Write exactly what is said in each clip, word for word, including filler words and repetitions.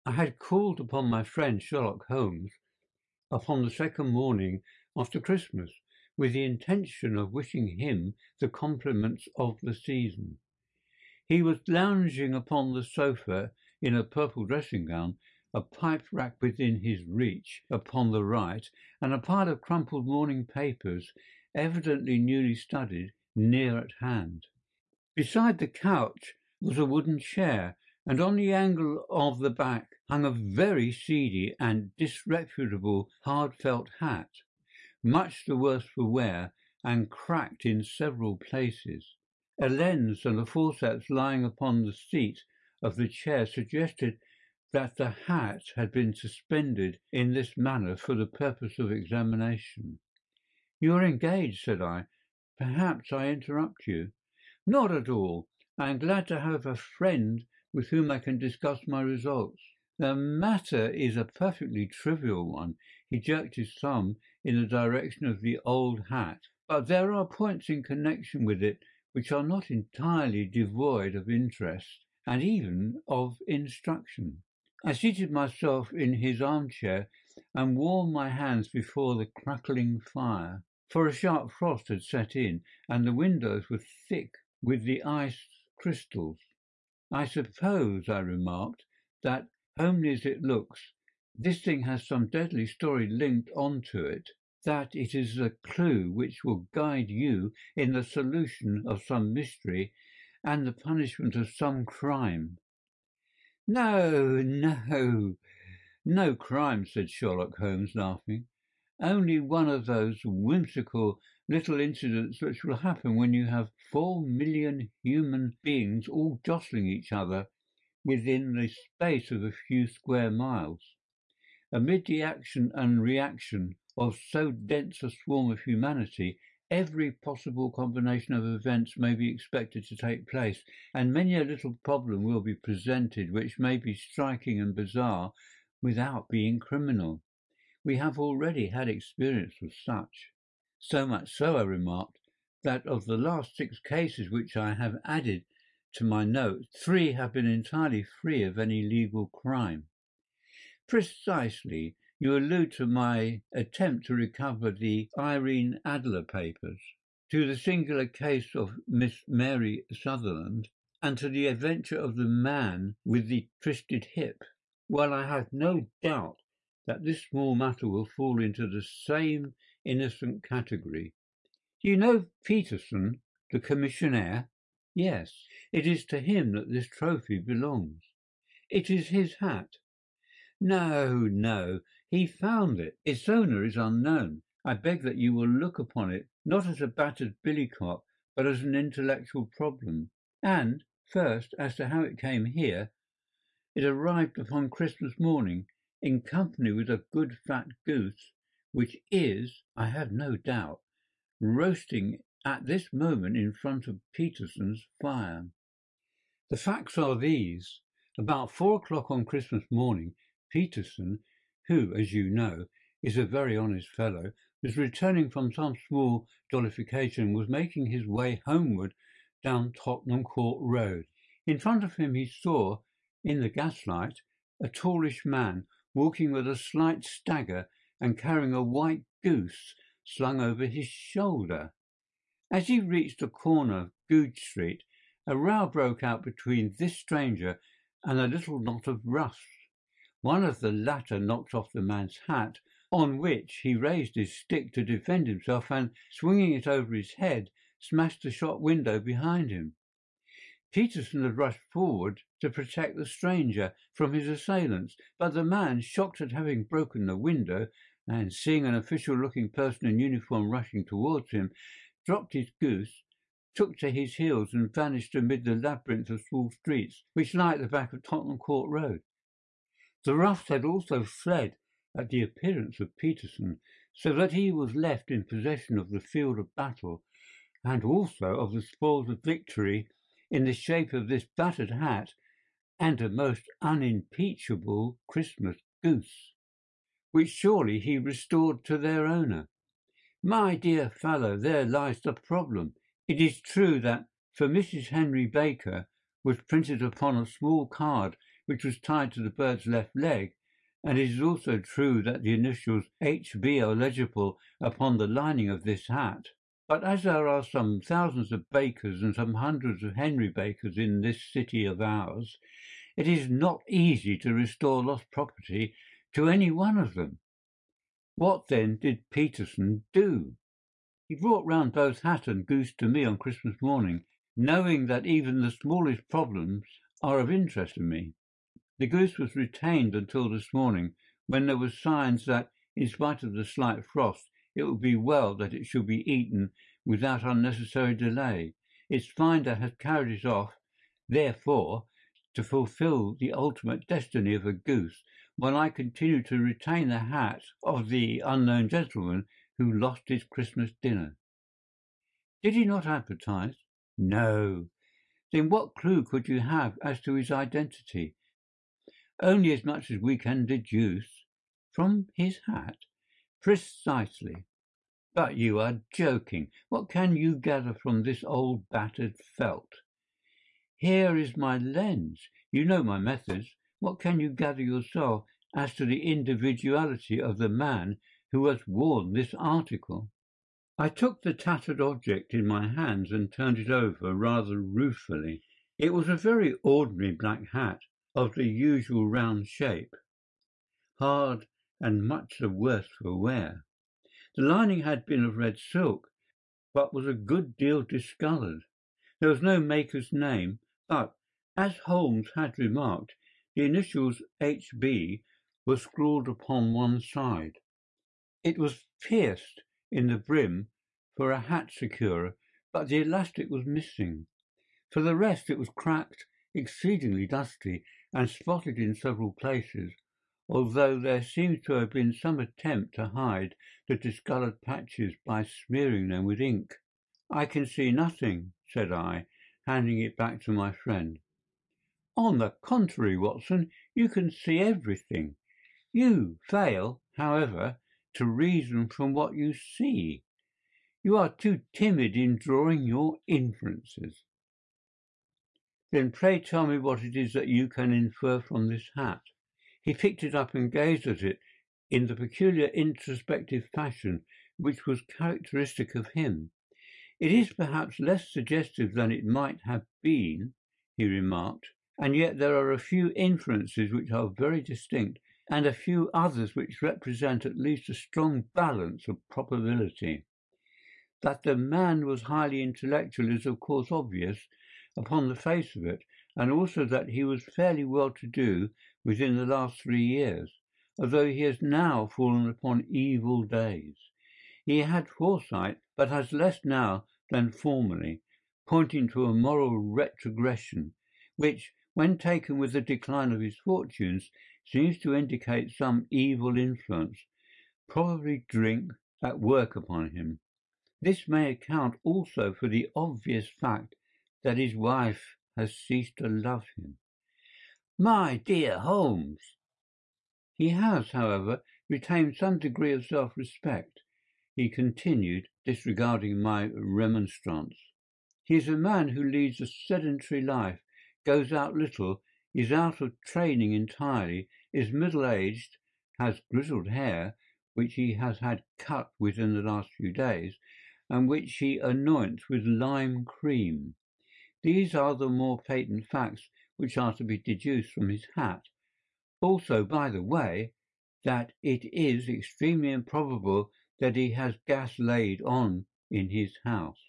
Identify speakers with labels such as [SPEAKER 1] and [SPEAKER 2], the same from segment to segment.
[SPEAKER 1] I had called upon my friend Sherlock Holmes upon the second morning after Christmas, with the intention of wishing him the compliments of the season. He was lounging upon the sofa in a purple dressing-gown, a pipe rack within his reach upon the right, and a pile of crumpled morning papers, evidently newly studied, near at hand. Beside the couch was a wooden chair, and on the angle of the back hung a very seedy and disreputable hard felt hat, much the worse for wear and cracked in several places. A lens and a forceps lying upon the seat of the chair suggested that the hat had been suspended in this manner for the purpose of examination. "You are engaged," said I. "Perhaps I interrupt you." "Not at all. I am glad to have a friend with whom I can discuss my results. The matter is a perfectly trivial one." He jerked his thumb in the direction of the old hat. "But there are points in connection with it which are not entirely devoid of interest and even of instruction." I seated myself in his armchair and warmed my hands before the crackling fire, for a sharp frost had set in, and the windows were thick with the ice crystals. "I suppose," I remarked, "that, homely as it looks, this thing has some deadly story linked on to it, that it is a clue which will guide you in the solution of some mystery and the punishment of some crime." "No, no, no crime," said Sherlock Holmes, laughing. "Only one of those whimsical little incidents which will happen when you have four million human beings all jostling each other within the space of a few square miles. Amid the action and reaction of so dense a swarm of humanity, every possible combination of events may be expected to take place, and many a little problem will be presented which may be striking and bizarre without being criminal. We have already had experience of such. So much so," I remarked, "that of the last six cases which I have added to my notes, three have been entirely free of any legal crime." "Precisely. You allude to my attempt to recover the Irene Adler papers, to the singular case of Miss Mary Sutherland, and to the adventure of the man with the twisted hip. Well, I have no doubt that this small matter will fall into the same innocent category. Do you know Peterson, the commissionaire?" "Yes. It is to him that this trophy belongs." "It is his hat." "No, no. He found it. Its owner is unknown. I beg that you will look upon it not as a battered billycock, but as an intellectual problem. And, first, as to how it came here. It arrived upon Christmas morning, in company with a good fat goose, which is, I have no doubt, roasting at this moment in front of Peterson's fire. The facts are these. About four o'clock on Christmas morning, Peterson, who, as you know, is a very honest fellow, was returning from some small jollification and was making his way homeward down Tottenham Court Road. In front of him he saw, in the gaslight, a tallish man walking with a slight stagger and carrying a white goose slung over his shoulder. As he reached the corner of Goodge Street, a row broke out between this stranger and a little knot of roughs. One of the latter knocked off the man's hat, on which he raised his stick to defend himself and, swinging it over his head, smashed the shop window behind him. Peterson had rushed forward to protect the stranger from his assailants, but the man, shocked at having broken the window, and seeing an official-looking person in uniform rushing towards him, dropped his goose, took to his heels and vanished amid the labyrinth of small streets which lie at the back of Tottenham Court Road. The roughs had also fled at the appearance of Peterson, so that he was left in possession of the field of battle, and also of the spoils of victory in the shape of this battered hat and a most unimpeachable Christmas goose, which surely he restored to their owner. My dear fellow, there lies the problem. It is true that for Missus Henry Baker was printed upon a small card which was tied to the bird's left leg, and it is also true that the initials H B are legible upon the lining of this hat. But as there are some thousands of Bakers and some hundreds of Henry Bakers in this city of ours, it is not easy to restore lost property to any one of them. What then did Peterson do? He brought round both hat and goose to me on Christmas morning, knowing that even the smallest problems are of interest to me. The goose was retained until this morning, when there were signs that, in spite of the slight frost, it would be well that it should be eaten without unnecessary delay. Its finder has carried it off, therefore, to fulfil the ultimate destiny of a goose, while I continue to retain the hat of the unknown gentleman who lost his Christmas dinner. Did he not advertise? No. Then what clue could you have as to his identity? Only as much as we can deduce. From his hat? Precisely. But you are joking. What can you gather from this old battered felt? Here is my lens. You know my methods. What can you gather yourself as to the individuality of the man who has worn this article? I took the tattered object in my hands and turned it over rather ruefully. It was a very ordinary black hat, of the usual round shape, hard and much the worse for wear. The lining had been of red silk, but was a good deal discoloured. There was no maker's name, but, as Holmes had remarked, the initials H B were scrawled upon one side. It was pierced in the brim for a hat securer, but the elastic was missing. For the rest it was cracked, exceedingly dusty, and spotted in several places, although there seems to have been some attempt to hide the discoloured patches by smearing them with ink. "I can see nothing," said I, handing it back to my friend. "On the contrary, Watson, you can see everything. You fail, however, to reason from what you see. You are too timid in drawing your inferences." "Then pray tell me what it is that you can infer from this hat." He picked it up and gazed at it in the peculiar introspective fashion which was characteristic of him. "It is perhaps less suggestive than it might have been," he remarked, "and yet there are a few inferences which are very distinct, and a few others which represent at least a strong balance of probability. That the man was highly intellectual is of course obvious upon the face of it, and also that he was fairly well-to-do within the last three years, although he has now fallen upon evil days. He had foresight, but has less now than formerly, pointing to a moral retrogression, which, when taken with the decline of his fortunes, seems to indicate some evil influence, probably drink, at work upon him. This may account also for the obvious fact that his wife has ceased to love him." "My dear Holmes!" "He has, however, retained some degree of self-respect," he continued, disregarding my remonstrance. "He is a man who leads a sedentary life, goes out little, is out of training entirely, is middle-aged, has grizzled hair, which he has had cut within the last few days, and which he anoints with lime cream. These are the more patent facts which are to be deduced from his hat. Also, by the way, that it is extremely improbable that he has gas laid on in his house."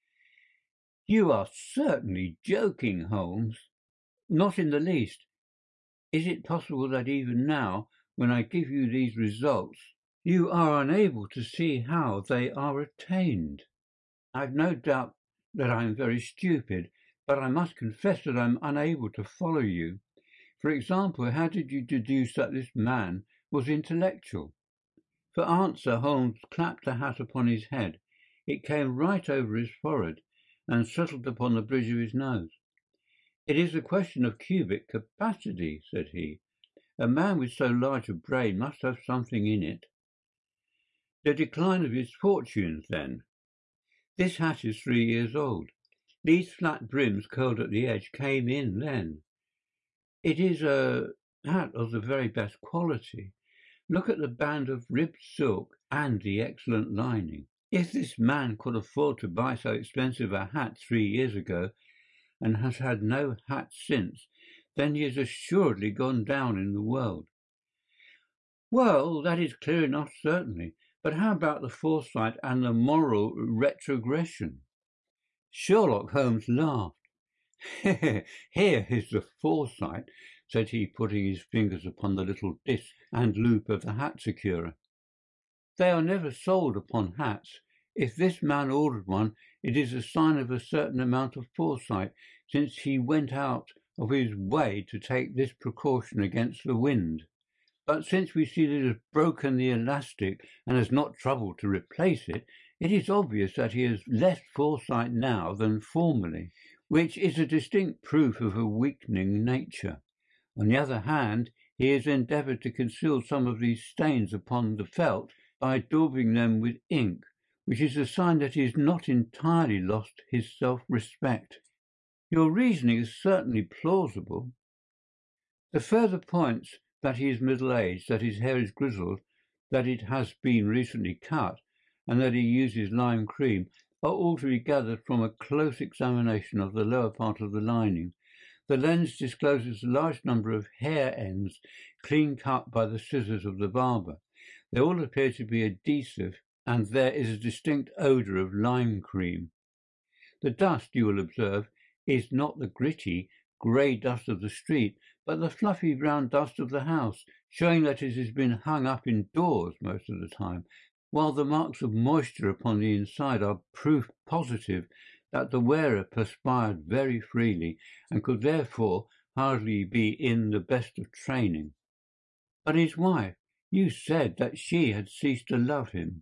[SPEAKER 1] "You are certainly joking, Holmes." "Not in the least. Is it possible that even now, when I give you these results, you are unable to see how they are attained? I've no doubt that I am very stupid, but I must confess that I am unable to follow you. For example, how did you deduce that this man was intellectual?" For answer, Holmes clapped the hat upon his head. It came right over his forehead, and settled upon the bridge of his nose. "It is a question of cubic capacity," said he. "A man with so large a brain must have something in it." "The decline of his fortunes, then. This hat is three years old. These flat brims curled at the edge came in then. It is a hat of the very best quality. Look at the band of ribbed silk and the excellent lining. If this man could afford to buy so expensive a hat three years ago, and has had no hat since, then he has assuredly gone down in the world. Well, that is clear enough, certainly. But how about the foresight and the moral retrogression? Sherlock Holmes laughed. Here is the foresight, said he, putting his fingers upon the little disc and loop of the hat securer. They are never sold upon hats. If this man ordered one, it is a sign of a certain amount of foresight, since he went out of his way to take this precaution against the wind. But since we see that he has broken the elastic and has not troubled to replace it, it is obvious that he has less foresight now than formerly, which is a distinct proof of a weakening nature. On the other hand, he has endeavoured to conceal some of these stains upon the felt by daubing them with ink, which is a sign that he has not entirely lost his self-respect. Your reasoning is certainly plausible. The further points that he is middle-aged, that his hair is grizzled, that it has been recently cut, and that he uses lime cream, are all to be gathered from a close examination of the lower part of the lining. The lens discloses a large number of hair ends clean cut by the scissors of the barber. They all appear to be adhesive, and there is a distinct odour of lime cream. The dust, you will observe, is not the gritty, grey dust of the street, but the fluffy brown dust of the house, showing that it has been hung up indoors most of the time, while the marks of moisture upon the inside are proof positive that the wearer perspired very freely and could therefore hardly be in the best of training. But his wife, you said that she had ceased to love him.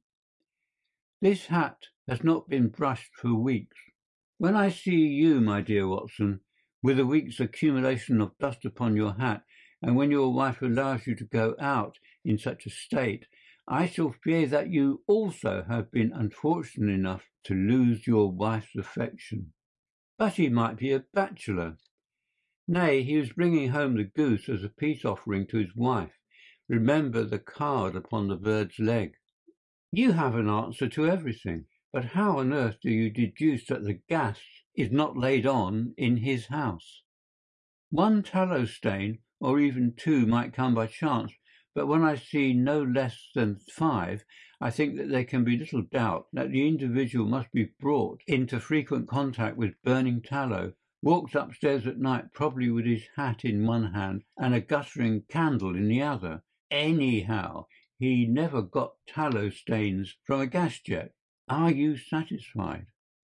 [SPEAKER 1] This hat has not been brushed for weeks. When I see you, my dear Watson, with a week's accumulation of dust upon your hat, and when your wife allows you to go out in such a state, I shall fear that you also have been unfortunate enough to lose your wife's affection. But he might be a bachelor. Nay, he was bringing home the goose as a peace offering to his wife. Remember the card upon the bird's leg. You have an answer to everything, but how on earth do you deduce that the gas is not laid on in his house? One tallow stain, or even two, might come by chance, but when I see no less than five, I think that there can be little doubt that the individual must be brought into frequent contact with burning tallow, walks upstairs at night probably with his hat in one hand and a guttering candle in the other. Anyhow, he never got tallow stains from a gas jet. Are you satisfied?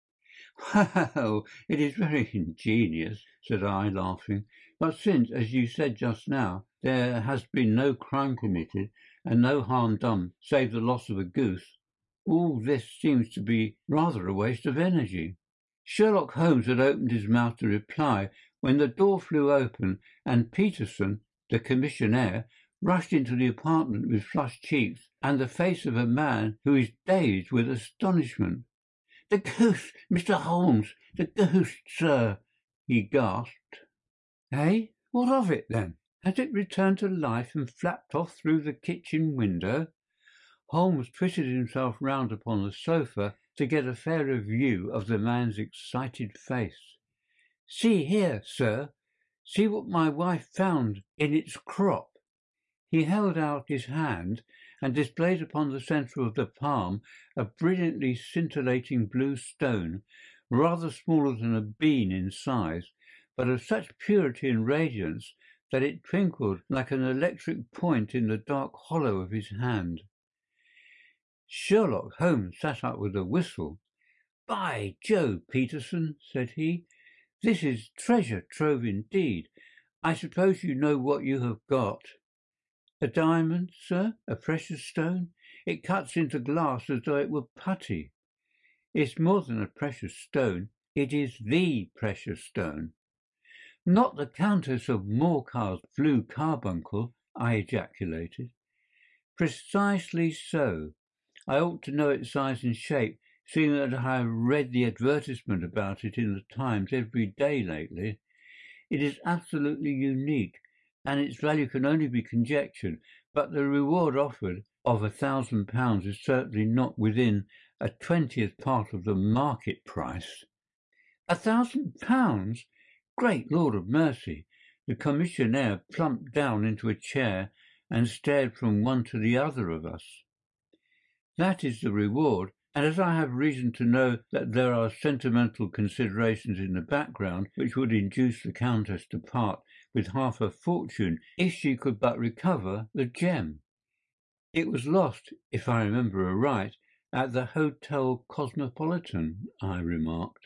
[SPEAKER 1] Well, it is very ingenious, said I, laughing. But since, as you said just now, there has been no crime committed and no harm done save the loss of a goose, all this seems to be rather a waste of energy. Sherlock Holmes had opened his mouth to reply when the door flew open and Peterson, the commissionaire, rushed into the apartment with flushed cheeks and the face of a man who is dazed with astonishment. "The goose, Mister Holmes, the goose, sir," he gasped. "Eh? What of it, then? Has it returned to life and flapped off through the kitchen window?" Holmes twisted himself round upon the sofa to get a fairer view of the man's excited face. "See here, sir. See what my wife found in its crop." He held out his hand and displayed upon the centre of the palm a brilliantly scintillating blue stone, rather smaller than a bean in size, but of such purity and radiance that it twinkled like an electric point in the dark hollow of his hand. Sherlock Holmes sat up with a whistle. "By Jove, Peterson," said he, "this is treasure trove indeed. I suppose you know what you have got." "A diamond, sir? A precious stone? It cuts into glass as though it were putty." "It's more than a precious stone. It is the precious stone." "Not the Countess of Morcar's blue carbuncle?" I ejaculated. "Precisely so. I ought to know its size and shape, seeing that I have read the advertisement about it in the Times every day lately. It is absolutely unique, and its value can only be conjectured, but the reward offered of a thousand pounds is certainly not within a twentieth part of the market price. A thousand pounds? Great Lord of mercy! The commissionaire plumped down into a chair and stared from one to the other of us. That is the reward, and as I have reason to know that there are sentimental considerations in the background which would induce the Countess to part with half her fortune if she could but recover the gem. It was lost, if I remember aright, at the Hotel Cosmopolitan, I remarked.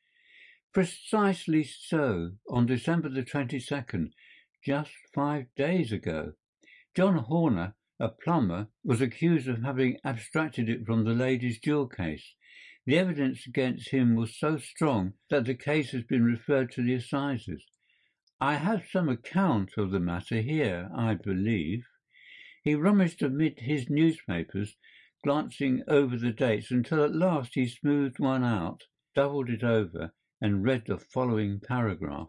[SPEAKER 1] Precisely so, on December the twenty-second, just five days ago. John Horner, a plumber, was accused of having abstracted it from the lady's jewel case. The evidence against him was so strong that the case has been referred to the assizes. I have some account of the matter here, I believe. He rummaged amid his newspapers, glancing over the dates, until at last he smoothed one out, doubled it over, and read the following paragraph.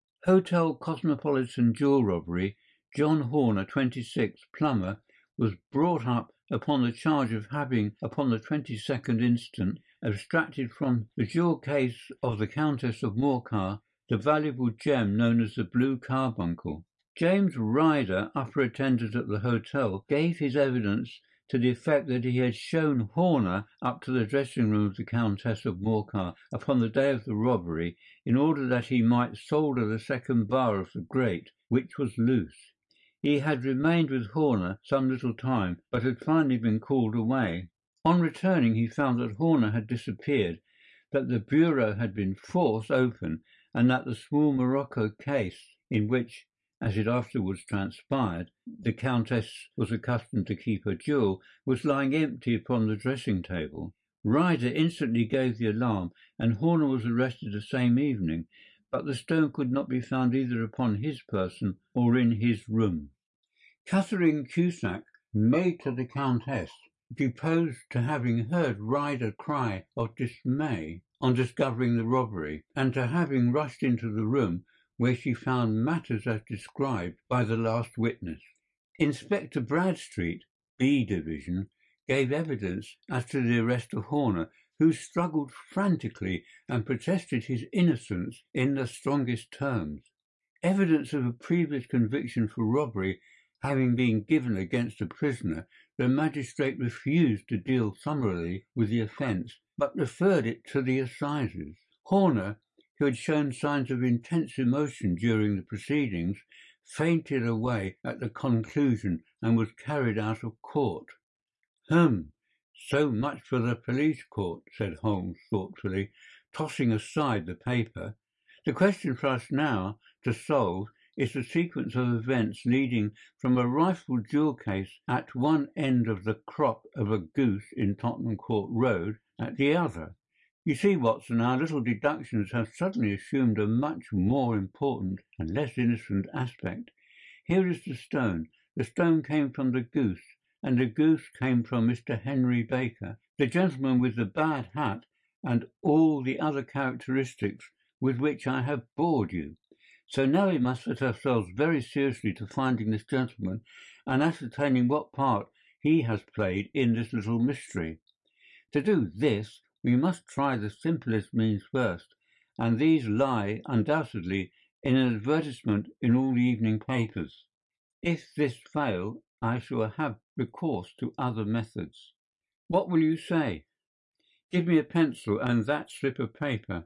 [SPEAKER 1] Hotel Cosmopolitan jewel robbery. John Horner, twenty-six, plumber, was brought up upon the charge of having, upon the twenty-second instant, abstracted from the jewel case of the Countess of Morcar the valuable gem known as the Blue Carbuncle. James Ryder, upper attendant at the hotel, gave his evidence to the effect that he had shown Horner up to the dressing-room of the Countess of Morcar upon the day of the robbery, in order that he might solder the second bar of the grate, which was loose. He had remained with Horner some little time, but had finally been called away. On returning, he found that Horner had disappeared, that the bureau had been forced open, and that the small morocco case in which, as it afterwards transpired, the Countess was accustomed to keep her jewel, was lying empty upon the dressing-table. Ryder instantly gave the alarm, and Horner was arrested the same evening, but the stone could not be found either upon his person or in his room. Catherine Cusack, maid to the Countess, deposed to having heard Ryder cry of dismay on discovering the robbery, and to having rushed into the room where she found matters as described by the last witness. Inspector Bradstreet, B Division, gave evidence as to the arrest of Horner, who struggled frantically and protested his innocence in the strongest terms. Evidence of a previous conviction for robbery having been given against a prisoner, the magistrate refused to deal summarily with the offence, but referred it to the assizes. Horner, who had shown signs of intense emotion during the proceedings, fainted away at the conclusion and was carried out of court. "Hum, so much for the police court," said Holmes thoughtfully, tossing aside the paper. "The question for us now to solve is the sequence of events leading from a rifled jewel case at one end of the crop of a goose in Tottenham Court Road at the other. You see, Watson, our little deductions have suddenly assumed a much more important and less innocent aspect. Here is the stone. The stone came from the goose, and the goose came from Mister Henry Baker, the gentleman with the bad hat and all the other characteristics with which I have bored you. So now we must set ourselves very seriously to finding this gentleman and ascertaining what part he has played in this little mystery. To do this, we must try the simplest means first, and these lie, undoubtedly, in an advertisement in all the evening papers. If this fail, I shall have recourse to other methods. What will you say? Give me a pencil and that slip of paper.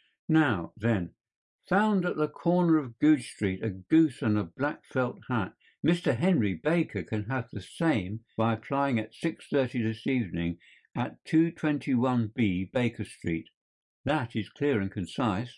[SPEAKER 1] Now, then, found at the corner of Goodge Street a goose and a black felt hat. Mister Henry Baker can have the same by applying at six thirty this evening at two twenty-one B Baker Street. That is clear and concise.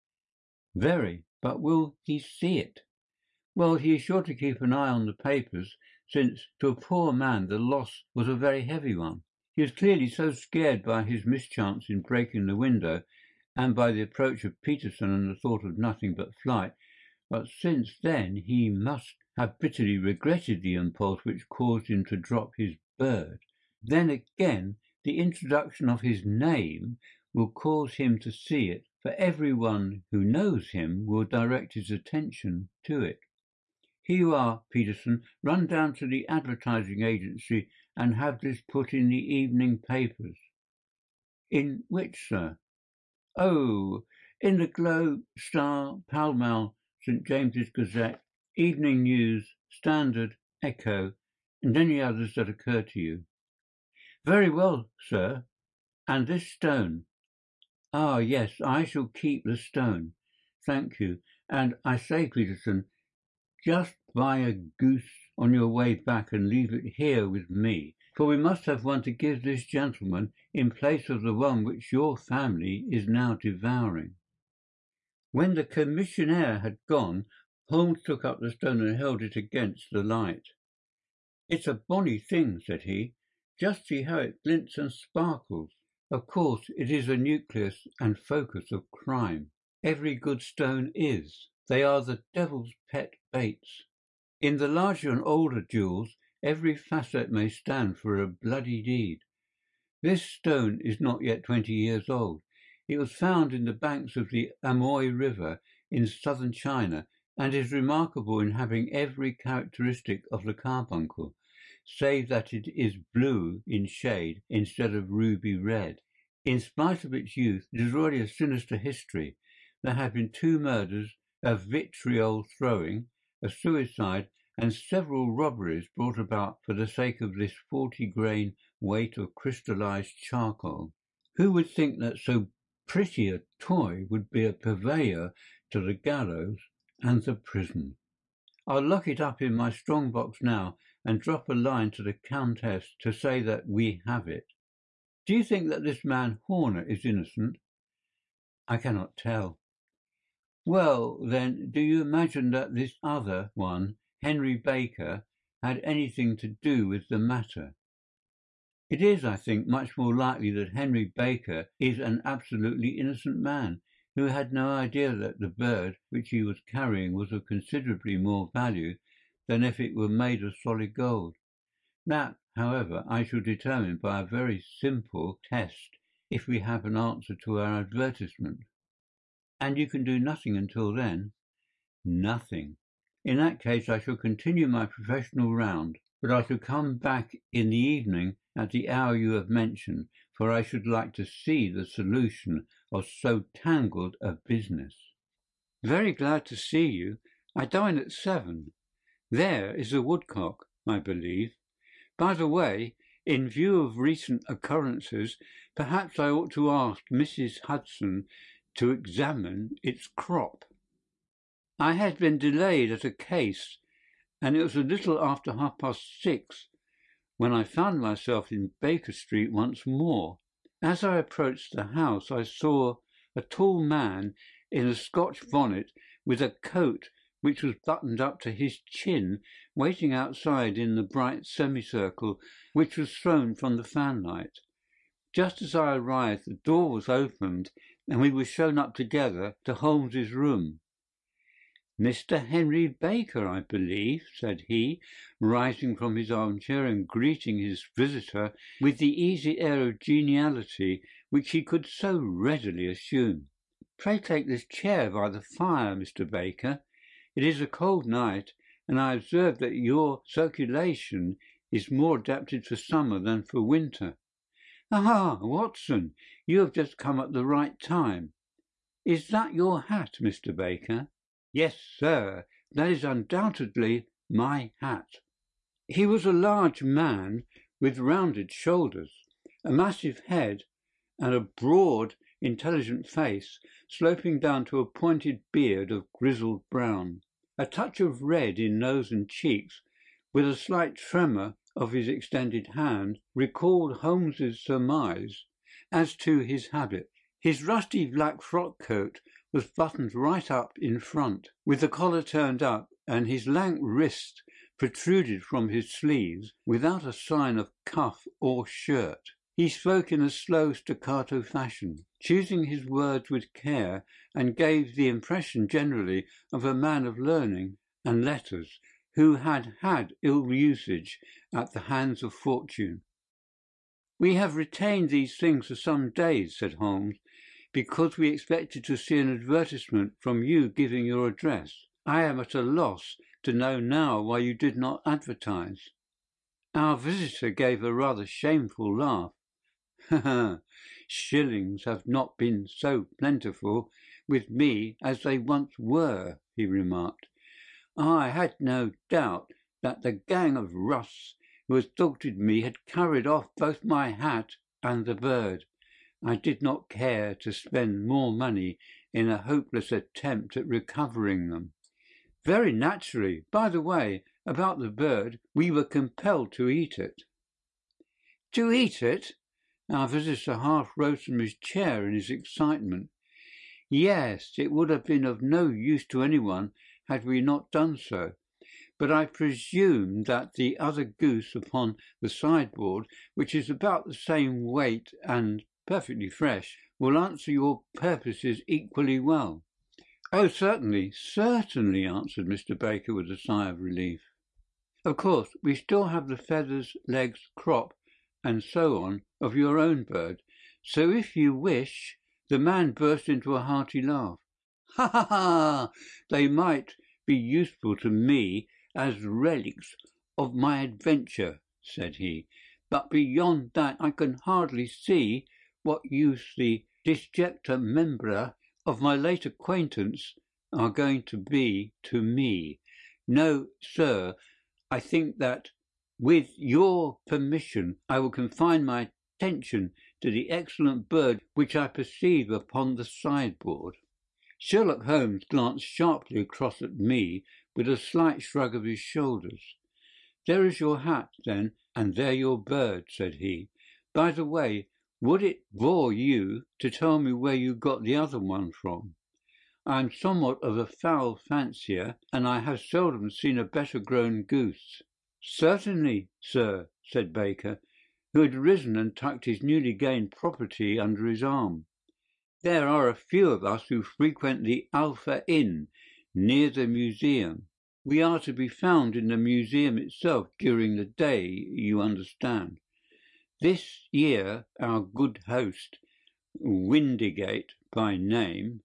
[SPEAKER 1] Very, but will he see it? Well, he is sure to keep an eye on the papers, since to a poor man the loss was a very heavy one. He was clearly so scared by his mischance in breaking the window, and by the approach of Peterson and the thought of nothing but flight, but since then he must have bitterly regretted the impulse which caused him to drop his bird. Then again, the introduction of his name will cause him to see it for everyone who knows him will direct his attention to it. Here you are, Peterson. Run down to the advertising agency and have this put in the evening papers." "In which, sir?" "Oh, in the Globe, Star, Pall Mall, St James's Gazette, Evening News, Standard, Echo, and any others that occur to you." "Very well, sir. And this stone?" "Ah, yes, I shall keep the stone. Thank you. And I say, Peterson, just buy a goose on your way back and leave it here with me, for we must have one to give this gentleman in place of the one which your family is now devouring." When the commissionaire had gone, Holmes took up the stone and held it against the light. "It's a bonny thing," said he. "Just see how it glints and sparkles. Of course, it is a nucleus and focus of crime. Every good stone is. They are the devil's pet baits. In the larger and older jewels, every facet may stand for a bloody deed. This stone is not yet twenty years old. It was found in the banks of the Amoy River in southern China, and is remarkable in having every characteristic of the carbuncle, save that it is blue in shade instead of ruby red. In spite of its youth, it is already a sinister history. There have been two murders, a vitriol throwing, a suicide, and several robberies brought about for the sake of this forty-grain weight of crystallized charcoal. Who would think that so pretty a toy would be a purveyor to the gallows and the prison? I'll lock it up in my strong box now and drop a line to the Countess to say that we have it. Do you think that this man Horner is innocent?" "I cannot tell." "Well, then, do you imagine that this other one, Henry Baker, had anything to do with the matter?" "It is, I think, much more likely that Henry Baker is an absolutely innocent man, who had no idea that the bird which he was carrying was of considerably more value than if it were made of solid gold. That, however, I shall determine by a very simple test if we have an answer to our advertisement." "And you can do nothing until then?" "Nothing. In that case I shall continue my professional round, but I shall come back in the evening at the hour you have mentioned, for I should like to see the solution of so tangled a business." "Very glad to see you. I dine at seven. There is a woodcock, I believe. By the way, in view of recent occurrences, perhaps I ought to ask Missus Hudson to examine its crop. I had been delayed at a case, and it was a little after half past six when I found myself in Baker Street once more. As I approached the house, I saw a tall man in a Scotch bonnet with a coat which was buttoned up to his chin, waiting outside in the bright semicircle which was thrown from the fanlight. Just as I arrived, the door was opened, and we were shown up together to Holmes's room. "Mister Henry Baker, I believe," said he, rising from his armchair and greeting his visitor with the easy air of geniality which he could so readily assume. "Pray take this chair by the fire, Mister Baker. It is a cold night, and I observe that your circulation is more adapted for summer than for winter. Ah, Watson, you have just come at the right time. Is that your hat, Mister Baker?" "Yes, sir, that is undoubtedly my hat." He was a large man with rounded shoulders, a massive head, and a broad, intelligent face, sloping down to a pointed beard of grizzled brown. A touch of red in nose and cheeks, with a slight tremor of his extended hand, recalled Holmes's surmise as to his habit. His rusty black frock coat was buttoned right up in front, with the collar turned up, and his lank wrist protruded from his sleeves without a sign of cuff or shirt. He spoke in a slow staccato fashion, choosing his words with care, and gave the impression generally of a man of learning and letters who had had ill usage at the hands of fortune. "We have retained these things for some days," said Holmes, because we expected to see an advertisement from you giving your address. I am at a loss to know now why you did not advertise." Our visitor gave a rather shameful laugh. "Ha ha! Shillings have not been so plentiful with me as they once were," he remarked. "I had no doubt that the gang of roughs who assaulted me had carried off both my hat and the bird. I did not care to spend more money in a hopeless attempt at recovering them." "Very naturally. By the way, about the bird, we were compelled to eat it." "To eat it?" Our visitor half rose from his chair in his excitement. "Yes, it would have been of no use to anyone had we not done so. But I presume that the other goose upon the sideboard, which is about the same weight and perfectly fresh, will answer your purposes equally well." "Oh, certainly, certainly," answered Mister Baker with a sigh of relief. "Of course, we still have the feathers, legs, crop, and so on of your own bird, so if you wish—" The man burst into a hearty laugh. "Ha ha ha! They might be useful to me as relics of my adventure," said he, "but beyond that I can hardly see what use the disjecta membra of my late acquaintance are going to be to me. No, sir, I think that, with your permission, I will confine my attention to the excellent bird which I perceive upon the sideboard." Sherlock Holmes glanced sharply across at me with a slight shrug of his shoulders. "There is your hat, then, and there your bird," said he. "By the way, would it bore you to tell me where you got the other one from? I am somewhat of a fowl fancier, and I have seldom seen a better-grown goose." "Certainly, sir," said Baker, who had risen and tucked his newly gained property under his arm. "There are a few of us who frequent the Alpha Inn, near the museum. We are to be found in the museum itself during the day, you understand. This year our good host, Windigate by name,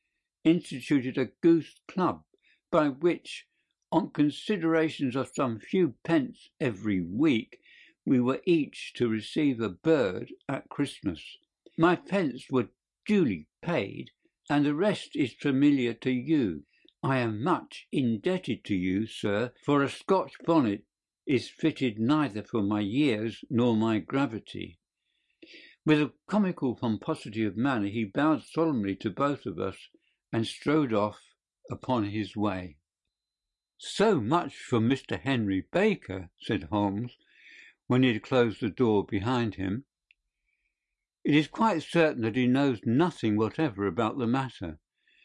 [SPEAKER 1] instituted a goose club, by which, on considerations of some few pence every week, we were each to receive a bird at Christmas. My pence were duly paid, and the rest is familiar to you. I am much indebted to you, sir, for a Scotch bonnet is fitted neither for my years nor my gravity." With a comical pomposity of manner he bowed solemnly to both of us and strode off upon his way. "So much for Mister Henry Baker," said Holmes, when he had closed the door behind him. "It is quite certain that he knows nothing whatever about the matter.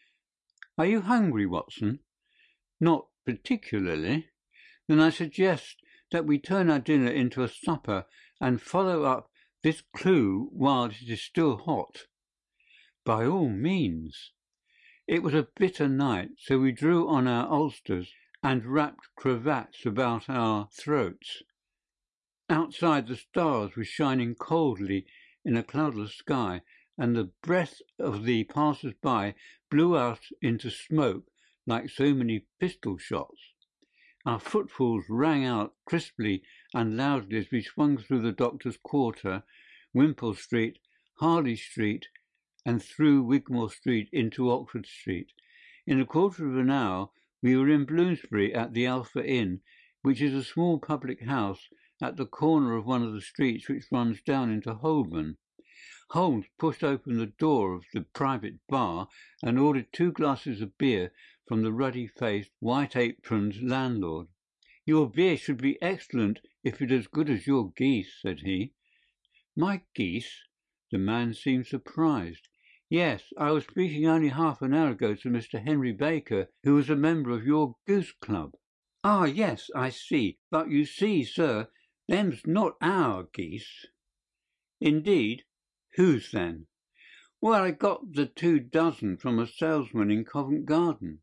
[SPEAKER 1] Are you hungry, Watson?" "Not particularly." "Then I suggest that we turn our dinner into a supper and follow up this clue while it is still hot." "By all means." It was a bitter night, so we drew on our ulsters and wrapped cravats about our throats. Outside the stars were shining coldly in a cloudless sky, and the breath of the passers-by blew out into smoke like so many pistol shots. Our footfalls rang out crisply and loudly as we swung through the Doctor's Quarter, Wimpole Street, Harley Street, and through Wigmore Street into Oxford Street. In a quarter of an hour we were in Bloomsbury at the Alpha Inn, which is a small public house at the corner of one of the streets which runs down into Holborn. Holmes pushed open the door of the private bar and ordered two glasses of beer from the ruddy-faced, white-aproned landlord. "Your beer should be excellent if it is as good as your geese," said he. "My geese?" The man seemed surprised. "Yes, I was speaking only half an hour ago to Mister Henry Baker, who was a member of your goose club." "Ah, yes, I see. But you see, sir, them's not our geese." "Indeed? Whose then?" "Well, I got the two dozen from a salesman in Covent Garden."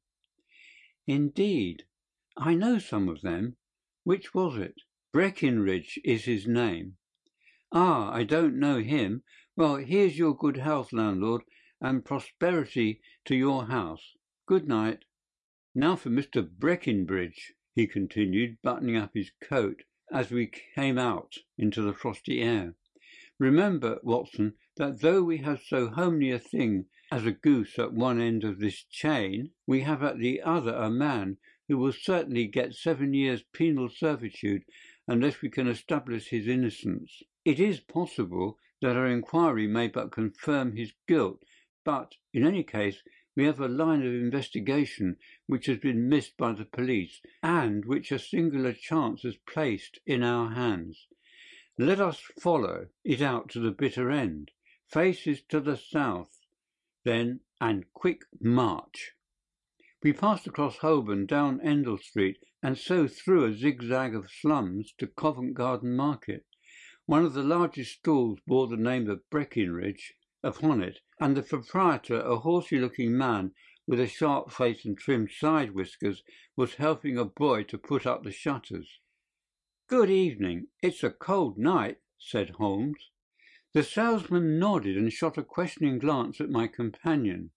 [SPEAKER 1] "Indeed? I know some of them. Which was it?" "Breckinridge is his name." "Ah, I don't know him. Well, here's your good health, landlord, and prosperity to your house. Good night. Now for Mister Breckinridge, he continued, buttoning up his coat as we came out into the frosty air. Remember, Watson, that though we have so homely a thing as a goose at one end of this chain, we have at the other a man who will certainly get seven years' penal servitude unless we can establish his innocence. It is possible that our inquiry may but confirm his guilt, but, in any case, we have a line of investigation which has been missed by the police, and which a singular chance has placed in our hands. Let us follow it out to the bitter end. Faces to the south, then, and quick march. We passed across Holborn, down Endell Street, and so through a zigzag of slums to Covent Garden Market. One of the largest stalls bore the name of Breckinridge upon it, and the proprietor, a horsey-looking man with a sharp face and trimmed side whiskers, was helping a boy to put up the shutters. "Good evening. It's a cold night," said Holmes. The salesman nodded and shot a questioning glance at my companion.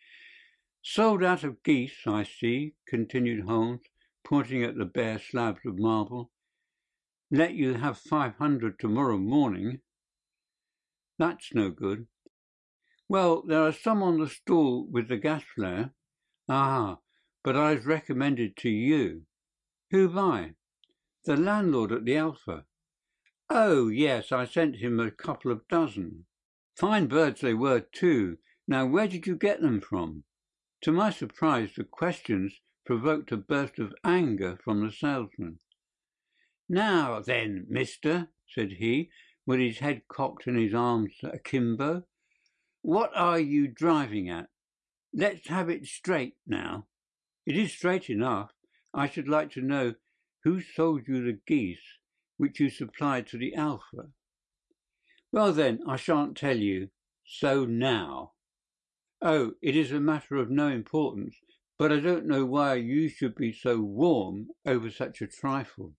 [SPEAKER 1] "Sold out of geese, I see," continued Holmes, pointing at the bare slabs of marble. "Let you have five hundred tomorrow morning." "That's no good." "Well, there are some on the stall with the gas flare." "Ah, but I was recommended to you." "Who by?" "The landlord at the Alpha." "Oh, yes, I sent him a couple of dozen." "Fine birds they were, too. Now, where did you get them from?" To my surprise, the questions provoked a burst of anger from the salesman. "Now then, mister," said he, with his head cocked and his arms akimbo, "what are you driving at? Let's have it straight now." "It is straight enough. I should like to know who sold you the geese which you supplied to the Alpha." "Well, then, I shan't tell you. So now." "Oh, it is a matter of no importance, but I don't know why you should be so warm over such a trifle."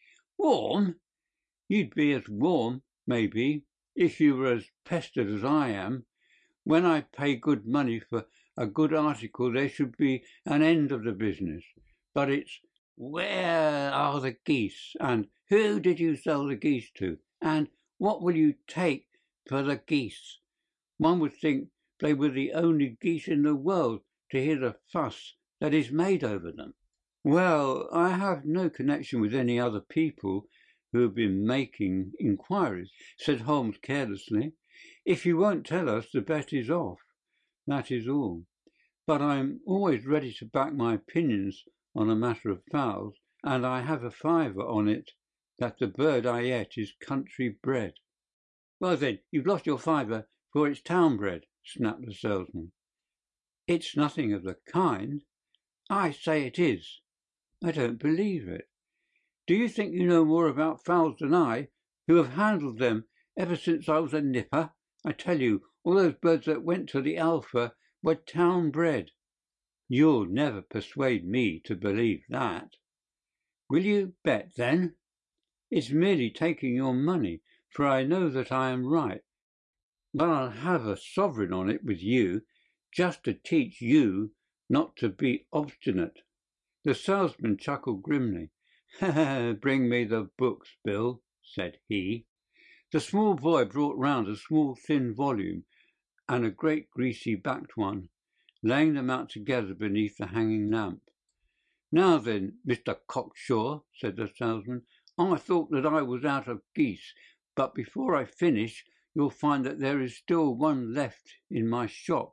[SPEAKER 1] "Warm? You'd be as warm, maybe, if you were as pestered as I am. When I pay good money for a good article there should be an end of the business. But it's, where are the geese, and who did you sell the geese to, and what will you take for the geese? One would think they were the only geese in the world to hear the fuss that is made over them." "Well, I have no connection with any other people who have been making inquiries," said Holmes carelessly. "If you won't tell us, the bet is off. That is all. But I am always ready to back my opinions on a matter of fowls, and I have a fiver on it that the bird I ate is country bred." "Well, then, you've lost your fiver, for it's town bred," snapped the salesman. "It's nothing of the kind." "I say it is." "I don't believe it." "Do you think you know more about fowls than I, who have handled them ever since I was a nipper? I tell you, all those birds that went to the Alpha were town bred." "You'll never persuade me to believe that." "Will you bet, then?" "It's merely taking your money, for I know that I am right. But I'll have a sovereign on it with you, just to teach you not to be obstinate." The salesman chuckled grimly. "Bring me the books, Bill," said he. The small boy brought round a small thin volume and a great greasy-backed one, laying them out together beneath the hanging lamp. "Now then, Mister Cocksure," said the salesman, "I thought that I was out of geese, but before I finish you'll find that there is still one left in my shop.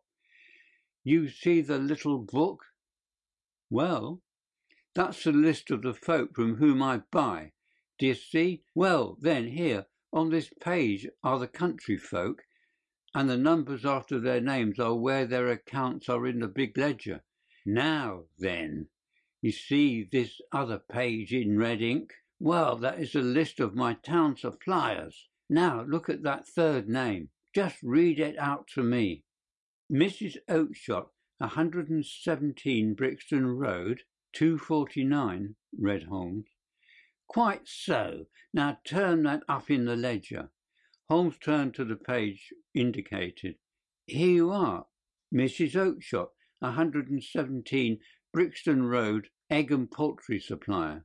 [SPEAKER 1] You see the little book? Well, that's the list of the folk from whom I buy. Do you see? Well, then, here, on this page are the country folk, and the numbers after their names are where their accounts are in the big ledger. Now, then, you see this other page in red ink? Well, that is a list of my town suppliers. Now, look at that third name. Just read it out to me." "Missus Oakshott, one hundred seventeen Brixton Road, two forty-nine, read Holmes. "Quite so. Now turn that up in the ledger." Holmes turned to the page indicated. "Here you are. Missus Oakshott, one hundred seventeen Brixton Road, egg and poultry supplier.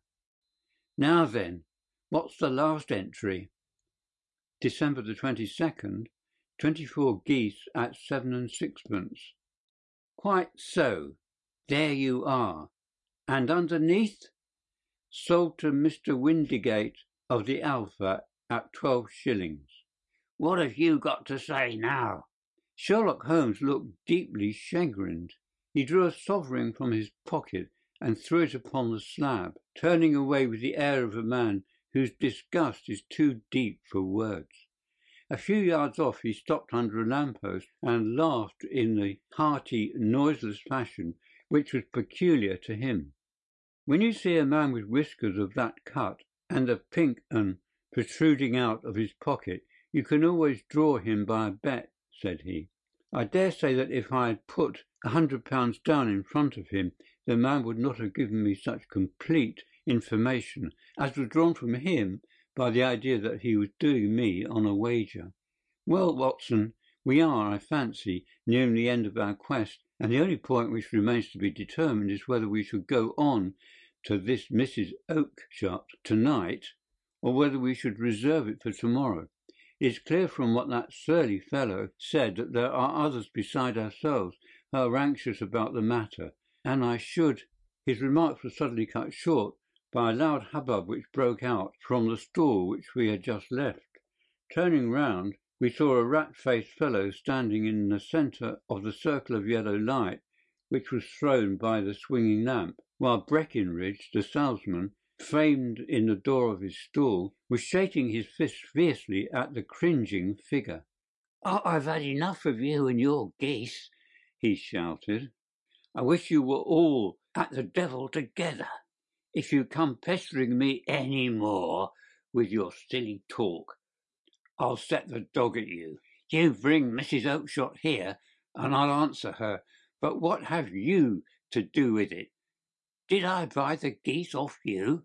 [SPEAKER 1] Now then, what's the last entry? December the twenty-second, twenty-four geese at seven and sixpence. Quite so. There you are. And underneath? Sold to Mister Windigate of the Alpha at twelve shillings. What have you got to say now? Sherlock Holmes looked deeply chagrined. He drew a sovereign from his pocket and threw it upon the slab, turning away with the air of a man whose disgust is too deep for words. A few yards off he stopped under a lamp-post and laughed in the hearty, noiseless fashion which was peculiar to him. When you see a man with whiskers of that cut and a pink un protruding out of his pocket, you can always draw him by a bet, said he. I dare say that if I had put a hundred pounds down in front of him, the man would not have given me such complete information as was drawn from him by the idea that he was doing me on a wager. Well, Watson, we are, I fancy, nearing the end of our quest, and the only point which remains to be determined is whether we should go on to this Missus Oakshott tonight, or whether we should reserve it for tomorrow. It is clear from what that surly fellow said that there are others beside ourselves who are anxious about the matter, and I should—" His remarks were suddenly cut short by a loud hubbub which broke out from the stall which we had just left. Turning round, we saw a rat-faced fellow standing in the centre of the circle of yellow light which was thrown by the swinging lamp, while Breckinridge, the salesman, framed in the door of his stall, was shaking his fist fiercely at the cringing figure. "Oh, I've had enough of you and your geese," he shouted. "I wish you were all at the devil together. If you come pestering me any more with your silly talk, I'll set the dog at you. You bring Missus Oakshott here, and I'll answer her. But what have you to do with it? Did I buy the geese off you?"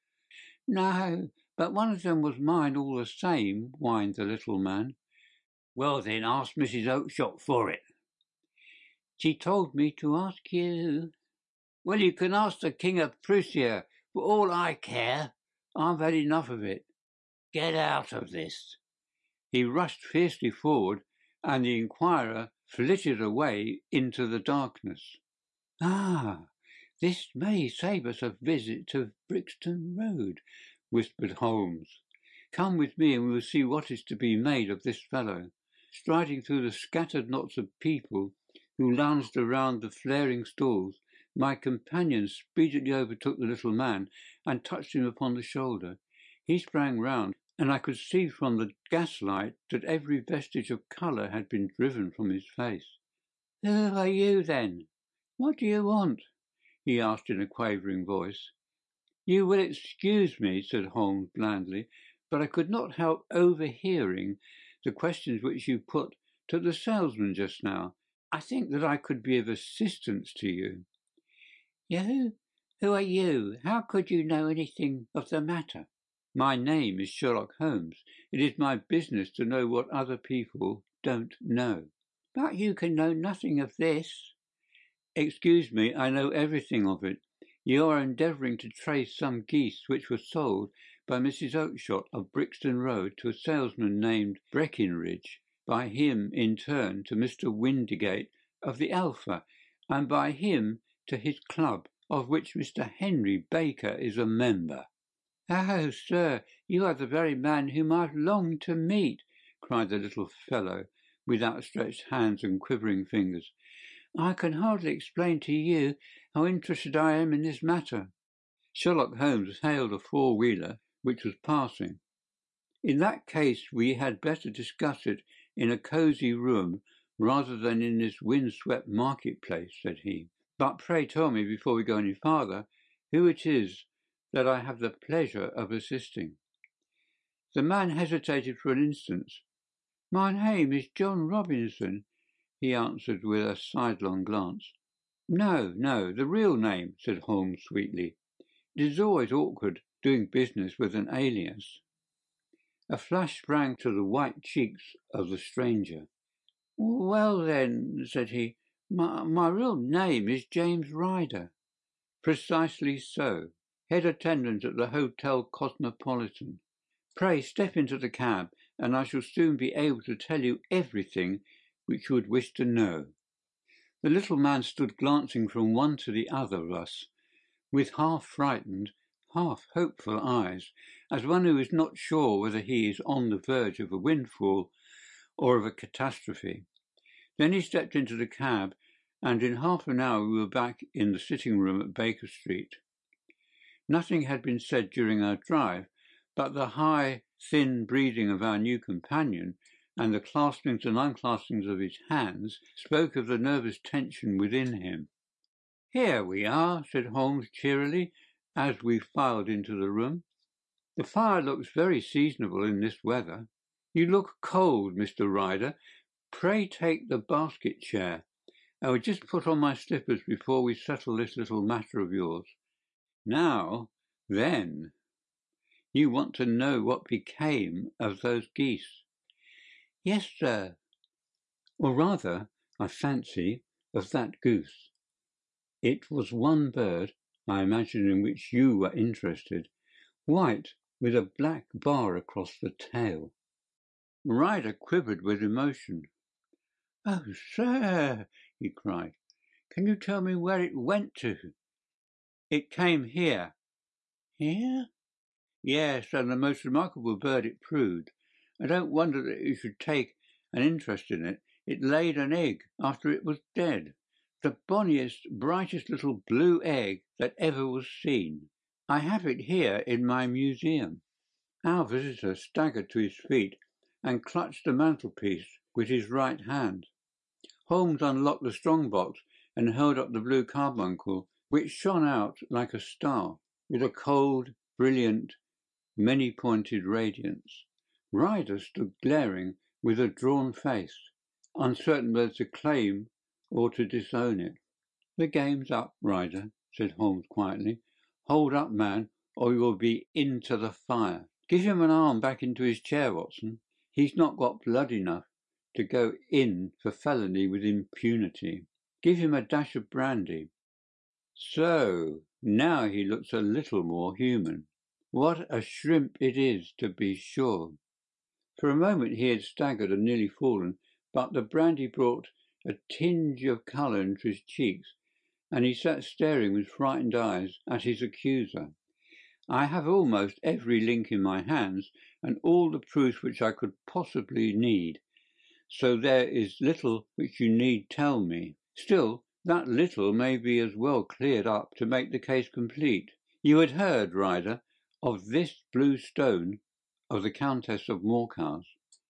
[SPEAKER 1] "No, but one of them was mine all the same," whined the little man. "Well, then, ask Missus Oakshott for it." "She told me to ask you." "Well, you can ask the King of Prussia, for all I care. I've had enough of it. Get out of this." He rushed fiercely forward, and the inquirer flitted away into the darkness. "Ah, this may save us a visit to Brixton Road," whispered Holmes. "Come with me and we will see what is to be made of this fellow." Striding through the scattered knots of people who lounged around the flaring stalls, my companion speedily overtook the little man and touched him upon the shoulder. He sprang round, and I could see from the gaslight that every vestige of colour had been driven from his face. "Who are you, then? What do you want?" he asked in a quavering voice. "You will excuse me," said Holmes blandly, "but I could not help overhearing the questions which you put to the salesman just now. I think that I could be of assistance to you." "You? Who are you? How could you know anything of the matter?" "My name is Sherlock Holmes. It is my business to know what other people don't know." "But you can know nothing of this." "Excuse me, I know everything of it. You are endeavouring to trace some geese which were sold by Missus Oakshott of Brixton Road to a salesman named Breckinridge, by him in turn to Mister Windigate of the Alpha, and by him to his club, of which Mister Henry Baker is a member." "Oh, sir, you are the very man whom I've longed to meet," cried the little fellow, with outstretched hands and quivering fingers. "I can hardly explain to you how interested I am in this matter." Sherlock Holmes hailed a four-wheeler which was passing. "In that case we had better discuss it in a cosy room rather than in this wind-swept market-place," said he. "But pray tell me, before we go any farther, who it is that I have the pleasure of assisting." The man hesitated for an instant. "My name is John Robinson," he answered with a sidelong glance. "No, no, the real name," said Holmes sweetly. "It is always awkward doing business with an alias." A flush sprang to the white cheeks of the stranger. "Well, then," said he, My, my real name is James Ryder. Precisely so. Head attendant at the Hotel Cosmopolitan. Pray step into the cab, and I shall soon be able to tell you everything which you would wish to know. The little man stood glancing from one to the other of us, with half-frightened, half-hopeful eyes, as one who is not sure whether he is on the verge of a windfall or of a catastrophe. Then he stepped into the cab, and in half an hour we were back in the sitting-room at Baker Street. Nothing had been said during our drive, but the high, thin breathing of our new companion and the claspings and unclaspings of his hands spoke of the nervous tension within him. "Here we are," said Holmes cheerily, as we filed into the room. "The fire looks very seasonable in this weather. You look cold, Mister Ryder. Pray take the basket chair. I will just put on my slippers before we settle this little matter of yours. Now, then, you want to know what became of those geese?" "Yes, sir." "Or rather, I fancy, of that goose. It was one bird, I imagine, in which you were interested, white with a black bar across the tail." Ryder quivered with emotion. "Oh, sir," he cried, "can you tell me where it went to?" "It came here." "Here?" "Yes, and a most remarkable bird it proved. I don't wonder that you should take an interest in it. It laid an egg after it was dead. The bonniest, brightest little blue egg that ever was seen. I have it here in my museum." Our visitor staggered to his feet and clutched the mantelpiece with his right hand. Holmes unlocked the strong-box and held up the blue carbuncle, which shone out like a star, with a cold, brilliant, many-pointed radiance. Ryder stood glaring with a drawn face, uncertain whether to claim or to disown it. "The game's up, Ryder," said Holmes quietly. "Hold up, man, or you will be into the fire. Give him an arm back into his chair, Watson. He's not got blood enough to go in for felony with impunity. Give him a dash of brandy. So, now he looks a little more human. What a shrimp it is, to be sure." For a moment he had staggered and nearly fallen, but the brandy brought a tinge of colour into his cheeks, and he sat staring with frightened eyes at his accuser. "I have almost every link in my hands, and all the proofs which I could possibly need, so there is little which you need tell me. Still, that little may be as well cleared up to make the case complete. You had heard, Ryder, of this blue stone of the Countess of Morcar's?"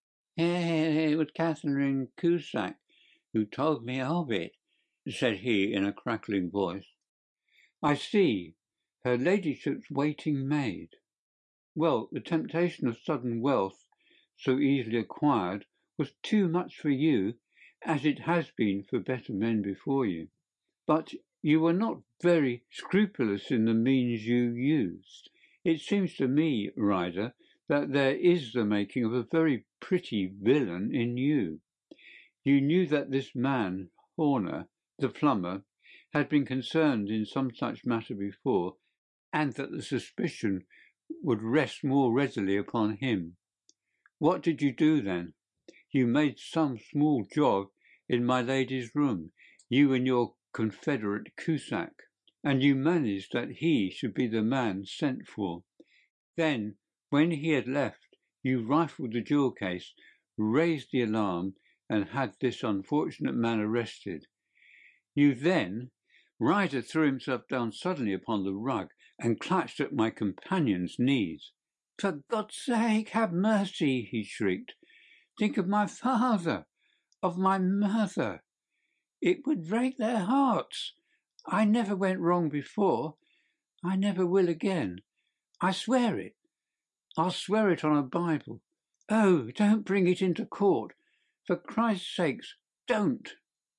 [SPEAKER 1] "It was Catherine Cusack who told me of it," said he in a crackling voice. "I see. Her ladyship's waiting maid. Well, the temptation of sudden wealth, so easily acquired, was too much for you, as it has been for better men before you. But you were not very scrupulous in the means you used. It seems to me, Ryder, that there is the making of a very pretty villain in you. You knew that this man, Horner, the plumber, had been concerned in some such matter before, and that the suspicion would rest more readily upon him. What did you do then? You made some small job in my lady's room, you and your confederate Cusack, and you managed that he should be the man sent for. Then, when he had left, you rifled the jewel case, raised the alarm, and had this unfortunate man arrested. You then—" Ryder threw himself down suddenly upon the rug and clutched at my companion's knees. "For God's sake, have mercy!" he shrieked. "Think of my father, of my mother. It would break their hearts. I never went wrong before. I never will again. I swear it. I'll swear it on a Bible. Oh, don't bring it into court. For Christ's sake, don't."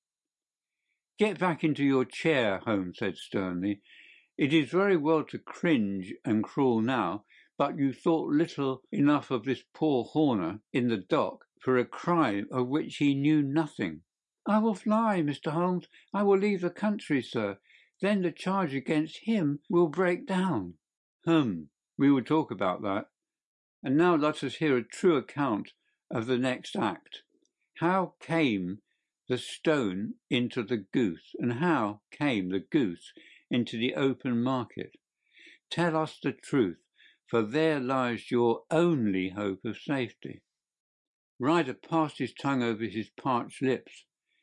[SPEAKER 1] "Get back into your chair," Holmes said sternly. "It is very well to cringe and crawl now, but you thought little enough of this poor Horner in the dock for a crime of which he knew nothing." I will fly, Mister Holmes. I will leave the country, sir. Then the charge against him will break down. Hum, we will talk about that. And now let us hear a true account of the next act. How came the stone into the goose, and how came the goose into the open market? Tell us the truth, for there lies your only hope of safety. Ryder passed his tongue over his parched lips.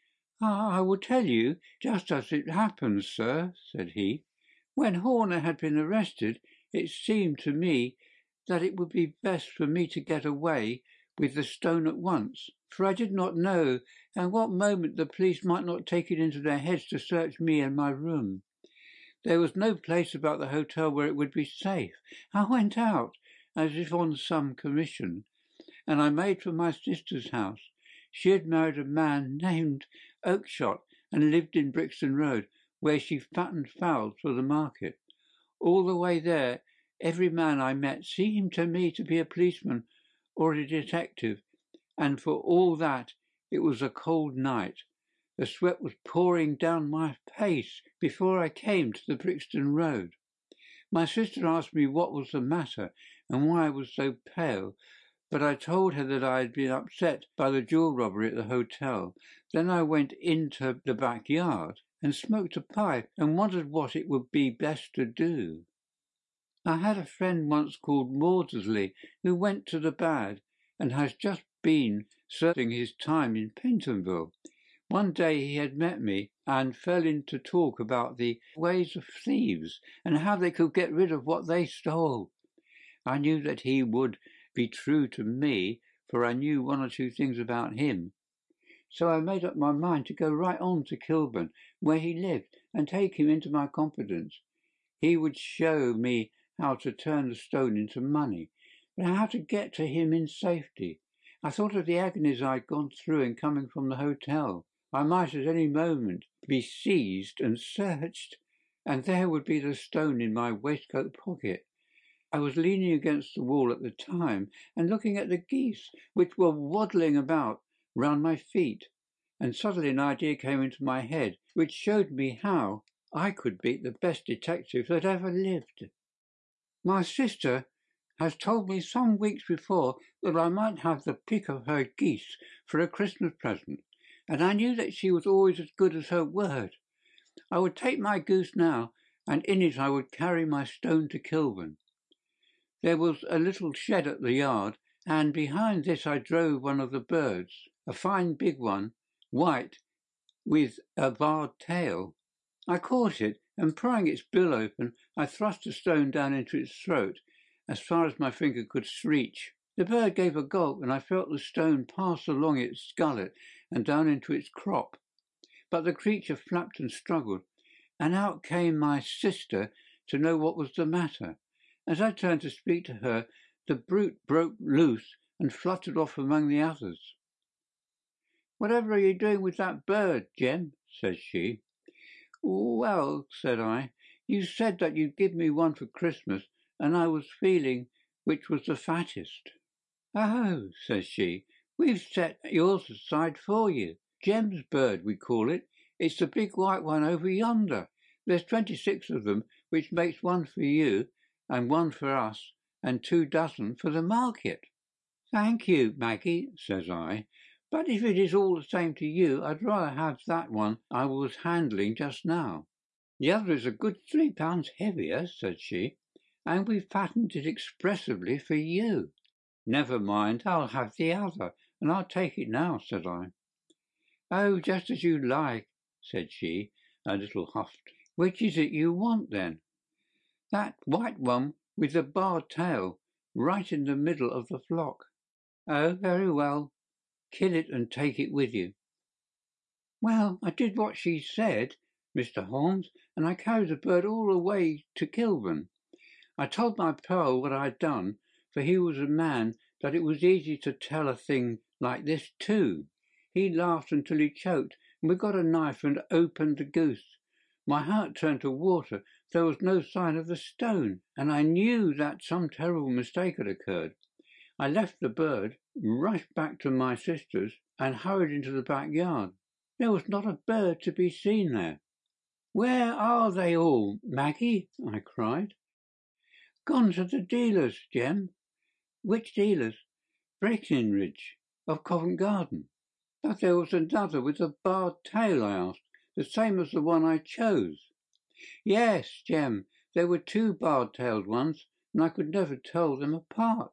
[SPEAKER 1] "I will tell you just as it happened, sir," said he. "When Horner had been arrested, it seemed to me that it would be best for me to get away with the stone at once, for I did not know at what moment the police might not take it into their heads to search me and my room. There was no place about the hotel where it would be safe. I went out, as if on some commission, and I made for my sister's house. She had married a man named Oakshott and lived in Brixton Road, where she fattened fowls for the market. All the way there, every man I met seemed to me to be a policeman or a detective, and for all that it was a cold night. The sweat was pouring down my face before I came to the Brixton Road. My sister asked me what was the matter and why I was so pale, but I told her that I had been upset by the jewel robbery at the hotel. Then I went into the backyard and smoked a pipe and wondered what it would be best to do. I had a friend once called Maudsley who went to the bad and has just been serving his time in Pentonville. One day he had met me and fell into talk about the ways of thieves and how they could get rid of what they stole. I knew that he would be true to me, for I knew one or two things about him. So I made up my mind to go right on to Kilburn, where he lived, and take him into my confidence. He would show me how to turn the stone into money, but how to get to him in safety. I thought of the agonies I had gone through in coming from the hotel. I might at any moment be seized and searched, and there would be the stone in my waistcoat pocket. I was leaning against the wall at the time and looking at the geese, which were waddling about round my feet, and suddenly an idea came into my head, which showed me how I could beat the best detective that ever lived. My sister has told me some weeks before that I might have the pick of her geese for a Christmas present, and I knew that she was always as good as her word. I would take my goose now, and in it I would carry my stone to Kilburn. There was a little shed at the yard, and behind this I drove one of the birds, a fine big one, white, with a barred tail. I caught it, and prying its bill open, I thrust a stone down into its throat, as far as my finger could reach. The bird gave a gulp, and I felt the stone pass along its gullet and down into its crop. But the creature flapped and struggled, and out came my sister to know what was the matter. As I turned to speak to her, the brute broke loose and fluttered off among the others. "Whatever are you doing with that bird, Jem?" says she. "Well," said I, "you said that you'd give me one for Christmas, and I was feeling which was the fattest." "Oh," says she, "we've set yours aside for you. Jem's bird, we call it. It's the big white one over yonder. There's twenty-six of them, which makes one for you, and one for us, and two dozen for the market." "Thank you, Maggie," says I, "but if it is all the same to you, I'd rather have that one I was handling just now." "The other is a good three pounds heavier," said she, "and we've fattened it expressively for you." "Never mind, I'll have the other, and I'll take it now," said I. "Oh, just as you like," said she, a little huffed. "Which is it you want, then?" "That white one with the barred tail, right in the middle of the flock." "Oh, very well. Kill it and take it with you." Well, I did what she said, Mister Holmes, and I carried the bird all the way to Kilburn. I told my Pearl what I had done, for he was a man that it was easy to tell a thing like this to. He laughed until he choked, and we got a knife and opened the goose. My heart turned to water. There was no sign of the stone, and I knew that some terrible mistake had occurred. I left the bird, rushed back to my sister's, and hurried into the backyard. There was not a bird to be seen there. "Where are they all, Maggie?" I cried. "Gone to the dealers, Jem." "Which dealers?" "Breckinridge, of Covent Garden." "But there was another with a barred tail," I asked. "The same as the one I chose." "Yes, Jem, there were two barred-tailed ones, and I could never tell them apart.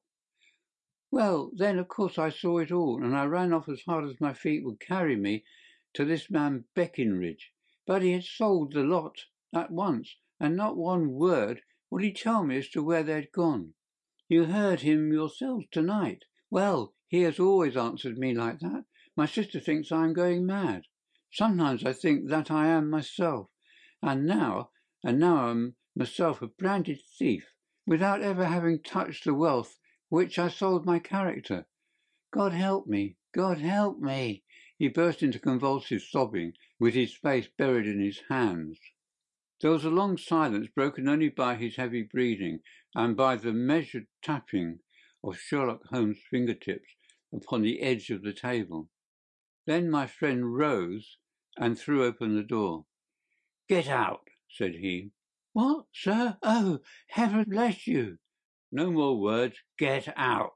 [SPEAKER 1] Well, then, of course, I saw it all, and I ran off as hard as my feet would carry me to this man Breckinridge. But he had sold the lot at once, and not one word would he tell me as to where they had gone. You heard him yourselves tonight. Well, he has always answered me like that. My sister thinks I am going mad. Sometimes I think that I am myself. And now, and now I am myself a branded thief, without ever having touched the wealth for which I sold my character. God help me! God help me!" He burst into convulsive sobbing, with his face buried in his hands. There was a long silence, broken only by his heavy breathing and by the measured tapping of Sherlock Holmes' fingertips upon the edge of the table. Then my friend rose and threw open the door. "Get out," said he. "What, sir? Oh, heaven bless you!" "No more words. Get out."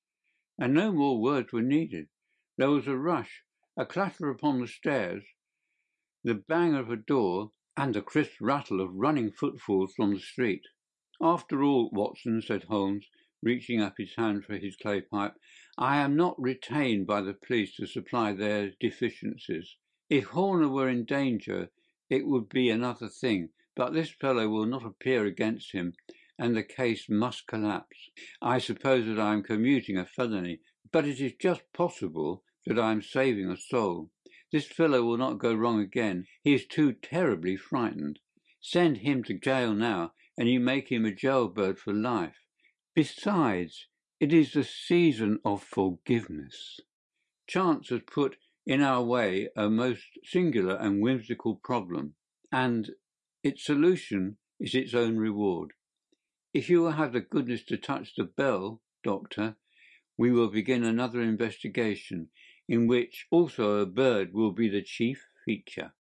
[SPEAKER 1] And no more words were needed. There was a rush, a clatter upon the stairs, the bang of a door, and the crisp rattle of running footfalls from the street. "After all, Watson," said Holmes, reaching up his hand for his clay pipe, "I am not retained by the police to supply their deficiencies. If Horner were in danger it would be another thing, but this fellow will not appear against him, and the case must collapse. I suppose that I am commuting a felony, but it is just possible that I am saving a soul. This fellow will not go wrong again. He is too terribly frightened. Send him to jail now, and you make him a jailbird for life. Besides, it is the season of forgiveness. Chance has put in our way a most singular and whimsical problem, and its solution is its own reward. If you will have the goodness to touch the bell, Doctor, we will begin another investigation, in which also a bird will be the chief feature."